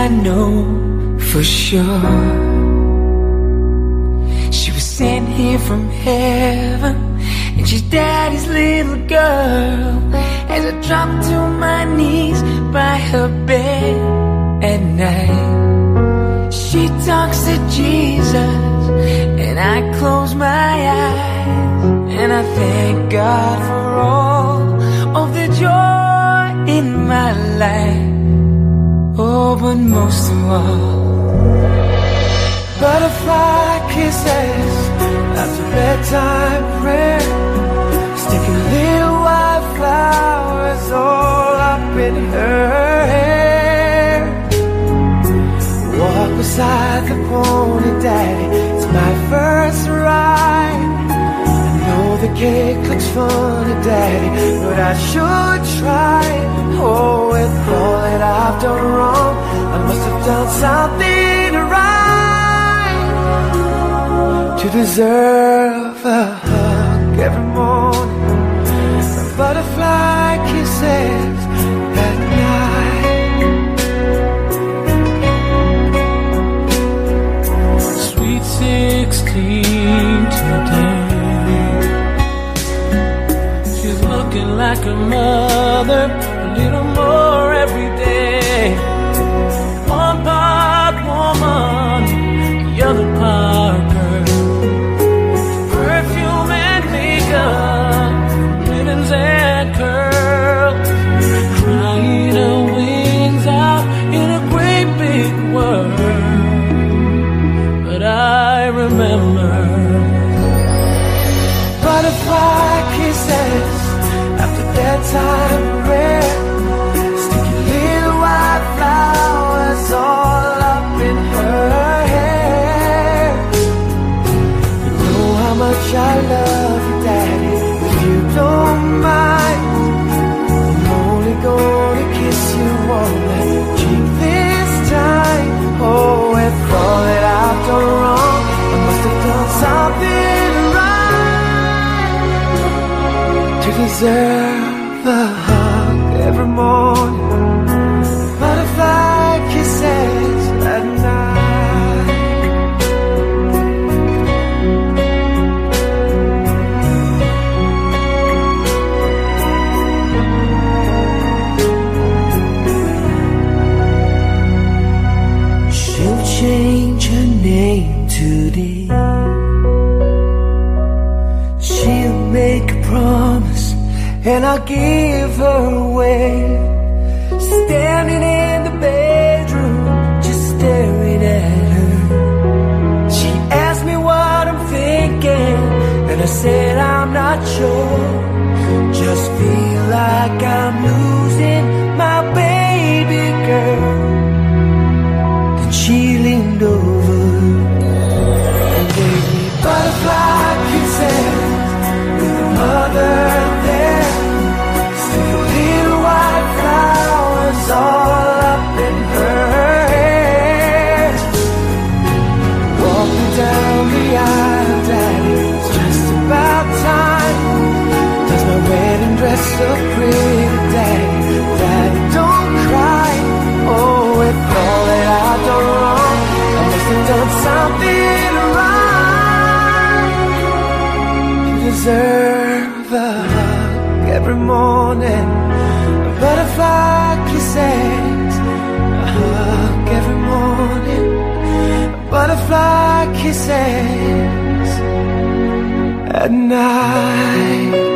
I know for sure. She was sent here from heaven, and she's daddy's little girl. As I drop to my knees by her bed at night, she talks to Jesus, and I close my eyes, and I thank God for all of the joy in my life. Oh, but most of all, butterfly kisses after bedtime prayer, sticking little white flowers all up in her hair. Walk beside the pony, daddy, it's my first ride. I know the cake looks funny, daddy, but I should try. Oh, with all that I've done wrong, I must have done something right to deserve a hug every morning, and butterfly kisses at night. Sweet 16 today, she's looking like her mother a little more every day. One part woman, the other part girl. Perfume and makeup, ribbons and curls, crying her wings out in a great big world. But I remember butterfly kisses after bedtime prayer, sticky little white flowers all up in her hair. You know how much I love you, daddy, if you don't mind. I'm only gonna kiss you on that cheek this time. Oh, with all that I've done wrong, I must have done something right to deserve a hug every morning, butterfly kisses at night. She'll change her name today. She'll make a promise, and I'll give her away. Standing in the bedroom, just staring at her. She asked me what I'm thinking, and I said I'm not sure. Just feel like I'm losing my baby girl. Then she leaned over and gave me butterfly kisses with a mother there, still little white flowers all up in her hair. Walking down the aisle, daddy, it's just about time. Does my wedding dress look pretty, daddy? Daddy, don't cry. Oh, with all that I've done wrong, I must have done something right to deserve a hug every morning, butterfly kisses, a hug every morning, butterfly kisses at night.